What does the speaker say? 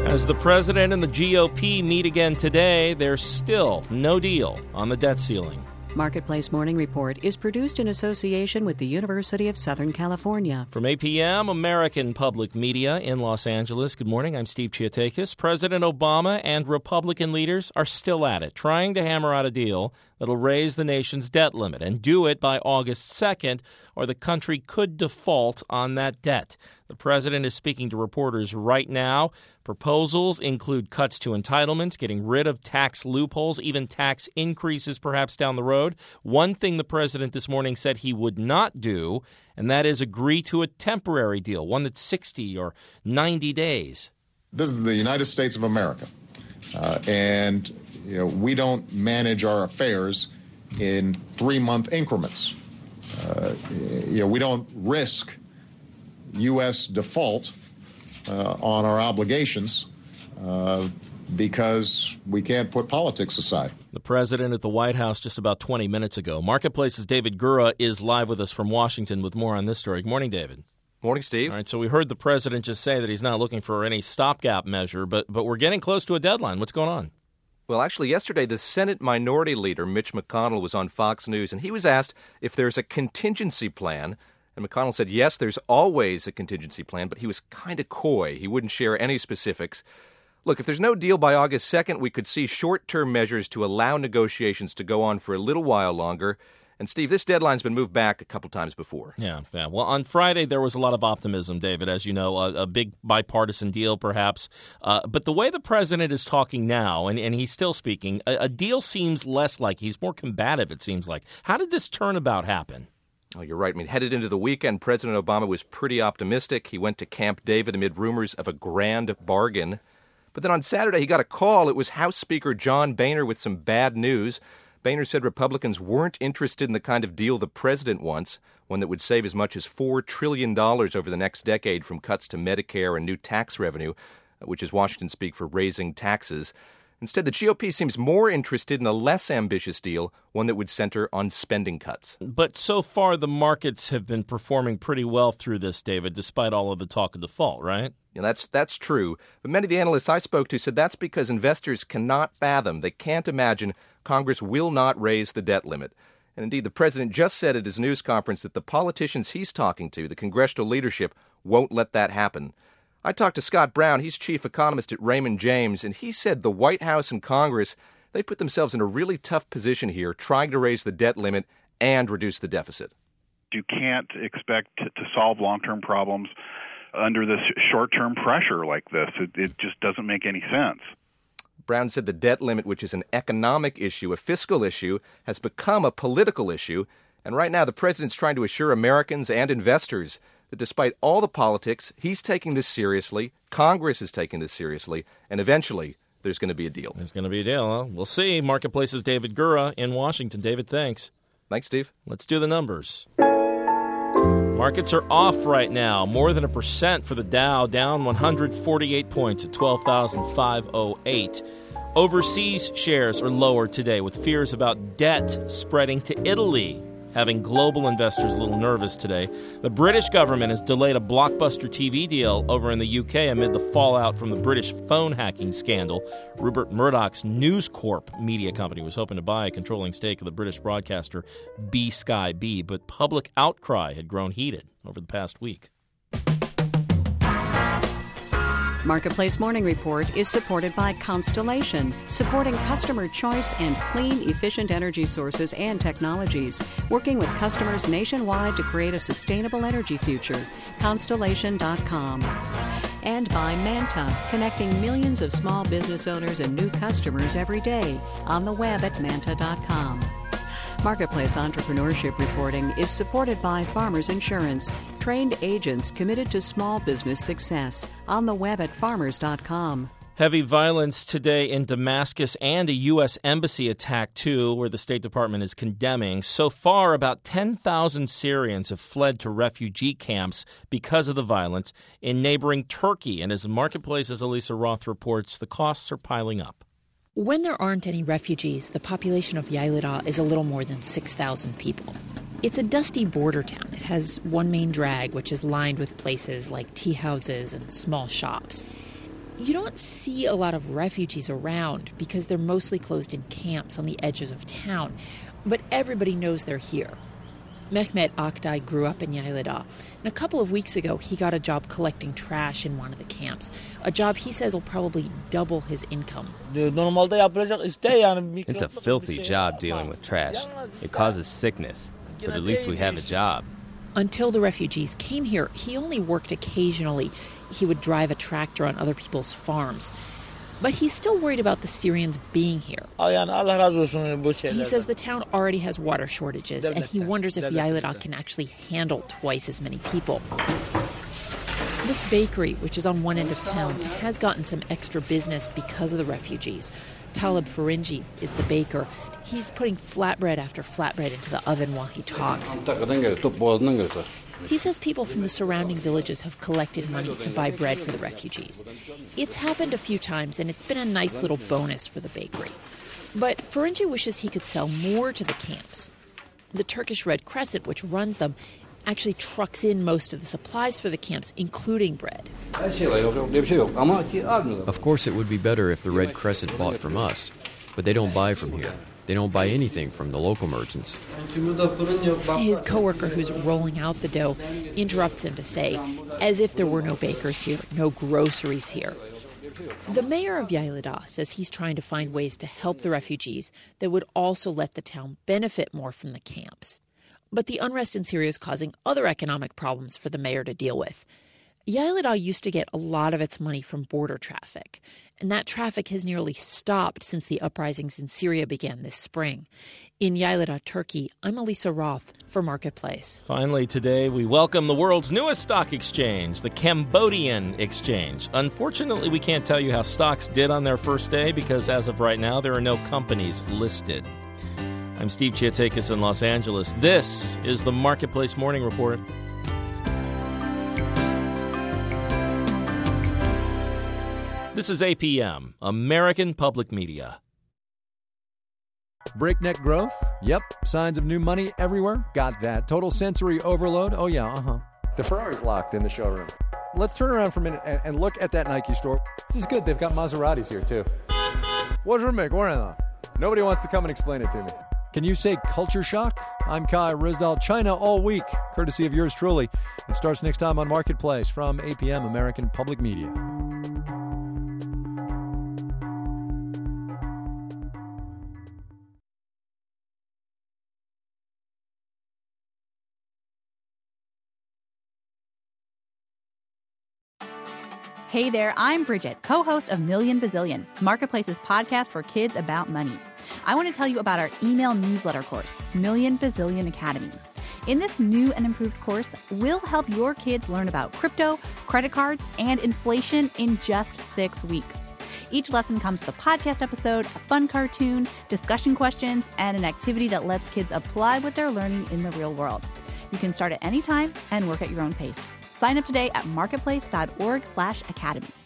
As the president and the GOP meet again today, there's still no deal on the debt ceiling. Marketplace Morning Report is produced in association with the University of Southern California. From APM, American Public Media in Los Angeles. Good morning, I'm Steve Chiatakis. President Obama and Republican leaders are still at it, trying to hammer out a deal that'll raise the nation's debt limit and do it by August 2nd, or the country could default on that debt. The president is speaking to reporters right now. Proposals include cuts to entitlements, getting rid of tax loopholes, even tax increases perhaps down the road. One thing the president this morning said he would not do, and that is agree to a temporary deal, one that's 60 or 90 days. This is the United States of America, and we don't manage our affairs in 3-month increments. We don't risk U.S. default on our obligations because we can't put politics aside. The president at the White House just about 20 minutes ago. Marketplace's David Gura is live with us from Washington with more on this story. Good morning, David. Morning, Steve. All right, so we heard the president just say that he's not looking for any stopgap measure, but we're getting close to a deadline. What's going on? Well, actually, yesterday, the Senate Minority Leader, Mitch McConnell, was on Fox News, and he was asked if there's a contingency plan. And McConnell said, yes, there's always a contingency plan, but he was kind of coy. He wouldn't share any specifics. Look, if there's no deal by August 2nd, we could see short-term measures to allow negotiations to go on for a little while longer. And, Steve, this deadline's been moved back a couple times before. Yeah. Well, on Friday, there was a lot of optimism, David, as you know, a big bipartisan deal, perhaps. But the way the president is talking now, and he's still speaking, a deal seems less like he's more combative, it seems like. How did this turnabout happen? Oh, you're right. I mean, headed into the weekend, President Obama was pretty optimistic. He went to Camp David amid rumors of a grand bargain. But then on Saturday, he got a call. It was House Speaker John Boehner with some bad news. Boehner said Republicans weren't interested in the kind of deal the president wants, one that would save as much as $4 trillion over the next decade from cuts to Medicare and new tax revenue, which is Washington speak for raising taxes. Instead, the GOP seems more interested in a less ambitious deal, one that would center on spending cuts. But so far, the markets have been performing pretty well through this, David, despite all of the talk of default, right? Yeah, that's true. But many of the analysts I spoke to said that's because investors cannot fathom, they can't imagine Congress will not raise the debt limit. And indeed, the president just said at his news conference that the politicians he's talking to, the congressional leadership, won't let that happen. I talked to Scott Brown, he's chief economist at Raymond James, and he said the White House and Congress, they put themselves in a really tough position here, trying to raise the debt limit and reduce the deficit. You can't expect to solve long-term problems under this short-term pressure like this. It just doesn't make any sense. Brown said the debt limit, which is an economic issue, a fiscal issue, has become a political issue. And right now, the president's trying to assure Americans and investors that despite all the politics, he's taking this seriously, Congress is taking this seriously, and eventually there's going to be a deal. There's going to be a deal. Well, we'll see. Marketplace's David Gura in Washington. David, thanks. Thanks, Steve. Let's do the numbers. Markets are off right now, more than 1% for the Dow, down 148 points at 12,508. Overseas shares are lower today with fears about debt spreading to Italy, having global investors a little nervous today. The British government has delayed a blockbuster TV deal over in the UK amid the fallout from the British phone hacking scandal. Rupert Murdoch's News Corp media company was hoping to buy a controlling stake of the British broadcaster Sky B, but public outcry had grown heated over the past week. Marketplace Morning Report is supported by Constellation, supporting customer choice and clean, efficient energy sources and technologies, working with customers nationwide to create a sustainable energy future. Constellation.com. And by Manta, connecting millions of small business owners and new customers every day on the web at manta.com. Marketplace Entrepreneurship Reporting is supported by Farmers Insurance, trained agents committed to small business success, on the web at farmers.com. Heavy violence today in Damascus and a U.S. embassy attack, too, where the State Department is condemning. So far, about 10,000 Syrians have fled to refugee camps because of the violence in neighboring Turkey. And as Marketplace's Elisa Roth reports, the costs are piling up. When there aren't any refugees, the population of Yaylada is a little more than 6,000 people. It's a dusty border town. It has one main drag, which is lined with places like tea houses and small shops. You don't see a lot of refugees around because they're mostly closed in camps on the edges of town, but everybody knows they're here. Mehmet Akday grew up in Yaylada, and a couple of weeks ago he got a job collecting trash in one of the camps, a job he says will probably double his income. It's a filthy job dealing with trash. It causes sickness, but at least we have a job. Until the refugees came here, he only worked occasionally. He would drive a tractor on other people's farms. But he's still worried about the Syrians being here. He says the town already has water shortages, and he wonders if Yaylada can actually handle twice as many people. This bakery, which is on one end of town, has gotten some extra business because of the refugees. Talib Farinji is the baker. He's putting flatbread after flatbread into the oven while he talks. He says people from the surrounding villages have collected money to buy bread for the refugees. It's happened a few times, and it's been a nice little bonus for the bakery. But Farinji wishes he could sell more to the camps. The Turkish Red Crescent, which runs them, actually trucks in most of the supplies for the camps, including bread. Of course, it would be better if the Red Crescent bought from us, but they don't buy from here. They don't buy anything from the local merchants. His coworker, who's rolling out the dough, interrupts him to say, as if there were no bakers here, no groceries here. The mayor of Yaylada says he's trying to find ways to help the refugees that would also let the town benefit more from the camps. But the unrest in Syria is causing other economic problems for the mayor to deal with. Yaylada used to get a lot of its money from border traffic, and that traffic has nearly stopped since the uprisings in Syria began this spring. In Yaylada, Turkey, I'm Elisa Roth for Marketplace. Finally today, we welcome the world's newest stock exchange, the Cambodian Exchange. Unfortunately, we can't tell you how stocks did on their first day because as of right now, there are no companies listed. I'm Steve Chiatakis in Los Angeles. This is the Marketplace Morning Report. This is APM, American Public Media. Breakneck growth? Yep. Signs of new money everywhere? Got that. Total sensory overload? Oh, yeah, The Ferrari's locked in the showroom. Let's turn around for a minute and look at that Nike store. This is good. They've got Maseratis here, too. Nobody wants to come and explain it to me. Can you say culture shock? I'm Kai Ryssdal. China all week, courtesy of yours truly. It starts next time on Marketplace from APM, American Public Media. Hey there, I'm Bridget, co-host of Million Bazillion, Marketplace's podcast for kids about money. I want to tell you about our email newsletter course, Million Bazillion Academy. In this new and improved course, we'll help your kids learn about crypto, credit cards, and inflation in just 6 weeks. Each lesson comes with a podcast episode, a fun cartoon, discussion questions, and an activity that lets kids apply what they're learning in the real world. You can start at any time and work at your own pace. Sign up today at marketplace.org/academy.